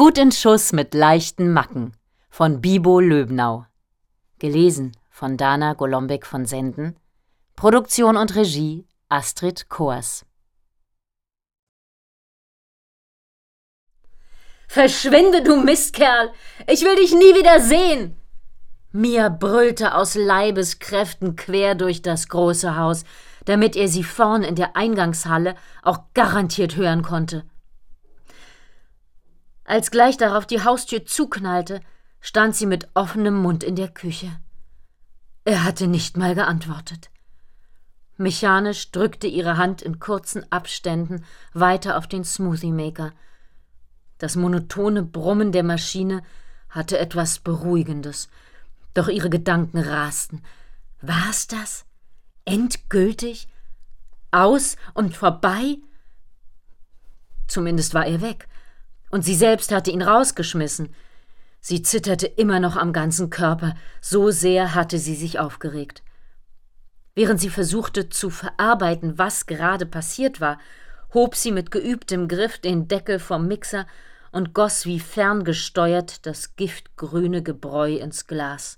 Gut in Schuss mit leichten Macken von Bibo Löbnau. Gelesen von Dana Golombek von Senden. Produktion und Regie Astrid Coers. »Verschwinde, du Mistkerl! Ich will dich nie wieder sehen!« Mia brüllte aus Leibeskräften quer durch das große Haus, damit er sie vorn in der Eingangshalle auch garantiert hören konnte. Als gleich darauf die Haustür zuknallte, stand sie mit offenem Mund in der Küche. Er hatte nicht mal geantwortet. Mechanisch drückte ihre Hand in kurzen Abständen weiter auf den Smoothie-Maker. Das monotone Brummen der Maschine hatte etwas Beruhigendes, doch ihre Gedanken rasten. War's das? Endgültig? Aus und vorbei? Zumindest war er weg, und sie selbst hatte ihn rausgeschmissen. Sie zitterte immer noch am ganzen Körper, so sehr hatte sie sich aufgeregt. Während sie versuchte zu verarbeiten, was gerade passiert war, hob sie mit geübtem Griff den Deckel vom Mixer und goss wie ferngesteuert das giftgrüne Gebräu ins Glas.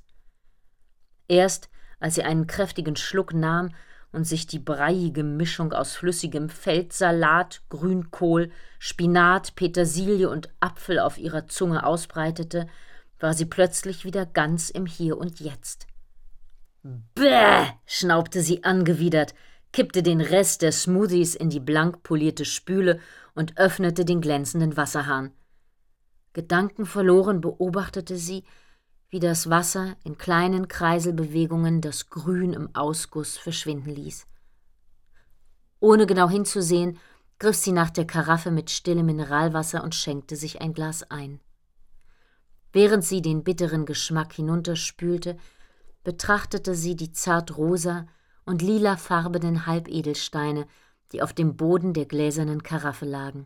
Erst als sie einen kräftigen Schluck nahm und sich die breiige Mischung aus flüssigem Feldsalat, Grünkohl, Spinat, Petersilie und Apfel auf ihrer Zunge ausbreitete, war sie plötzlich wieder ganz im Hier und Jetzt. »Bäh«, schnaubte sie angewidert, kippte den Rest der Smoothies in die blank polierte Spüle und öffnete den glänzenden Wasserhahn. Gedankenverloren beobachtete sie, wie das Wasser in kleinen Kreiselbewegungen das Grün im Ausguss verschwinden ließ. Ohne genau hinzusehen, griff sie nach der Karaffe mit stillem Mineralwasser und schenkte sich ein Glas ein. Während sie den bitteren Geschmack hinunterspülte, betrachtete sie die zart rosa und lilafarbenen Halbedelsteine, die auf dem Boden der gläsernen Karaffe lagen.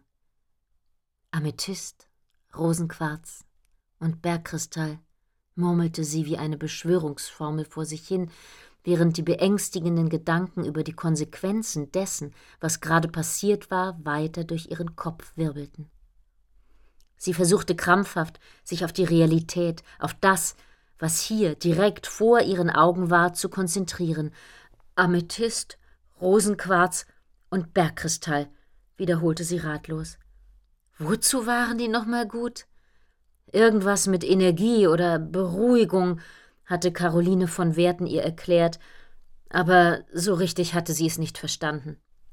Amethyst, Rosenquarz und Bergkristall, murmelte sie wie eine Beschwörungsformel vor sich hin, während die beängstigenden Gedanken über die Konsequenzen dessen, was gerade passiert war, weiter durch ihren Kopf wirbelten. Sie versuchte krampfhaft, sich auf die Realität, auf das, was hier direkt vor ihren Augen war, zu konzentrieren. Amethyst, Rosenquarz und Bergkristall, wiederholte sie ratlos. Wozu waren die nochmal gut? Irgendwas mit Energie oder Beruhigung, hatte Caroline von Werten ihr erklärt, aber so richtig hatte sie es nicht verstanden.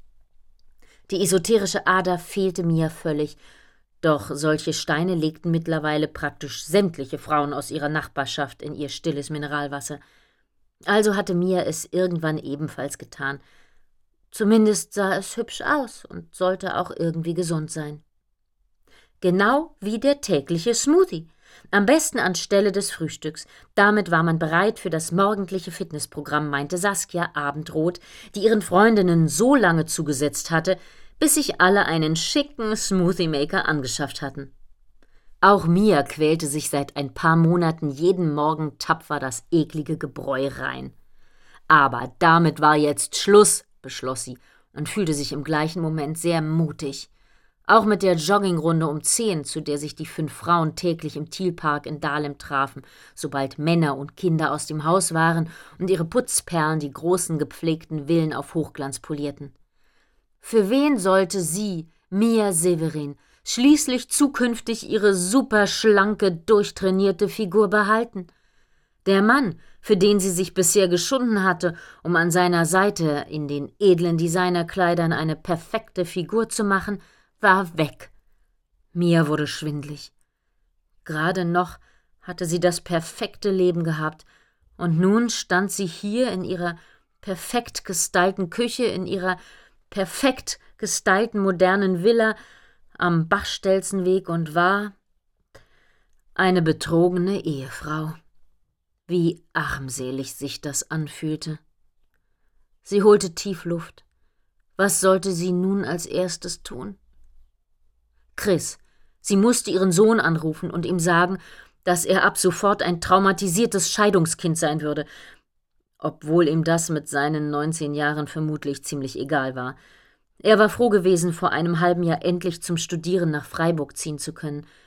Die esoterische Ader fehlte Mia völlig, doch solche Steine legten mittlerweile praktisch sämtliche Frauen aus ihrer Nachbarschaft in ihr stilles Mineralwasser. Also hatte Mia es irgendwann ebenfalls getan. Zumindest sah es hübsch aus und sollte auch irgendwie gesund sein. Genau wie der tägliche Smoothie. Am besten anstelle des Frühstücks. Damit war man bereit für das morgendliche Fitnessprogramm, meinte Saskia Abendroth, die ihren Freundinnen so lange zugesetzt hatte, bis sich alle einen schicken Smoothie-Maker angeschafft hatten. Auch Mia quälte sich seit ein paar Monaten jeden Morgen tapfer das eklige Gebräu rein. Aber damit war jetzt Schluss, beschloss sie und fühlte sich im gleichen Moment sehr mutig. Auch mit der Joggingrunde um 10, zu der sich die 5 Frauen täglich im Thielpark in Dahlem trafen, sobald Männer und Kinder aus dem Haus waren und ihre Putzperlen die großen gepflegten Villen auf Hochglanz polierten. Für wen sollte sie, Mia Severin, schließlich zukünftig ihre superschlanke, durchtrainierte Figur behalten? Der Mann, für den sie sich bisher geschunden hatte, um an seiner Seite in den edlen Designerkleidern eine perfekte Figur zu machen, war weg. Mia wurde schwindlig. Gerade noch hatte sie das perfekte Leben gehabt, und nun stand sie hier in ihrer perfekt gestylten Küche, in ihrer perfekt gestylten modernen Villa am Bachstelzenweg und war eine betrogene Ehefrau. Wie armselig sich das anfühlte. Sie holte tief Luft. Was sollte sie nun als erstes tun? Chris. Sie musste ihren Sohn anrufen und ihm sagen, dass er ab sofort ein traumatisiertes Scheidungskind sein würde, obwohl ihm das mit seinen 19 Jahren vermutlich ziemlich egal war. Er war froh gewesen, vor einem halben Jahr endlich zum Studieren nach Freiburg ziehen zu können.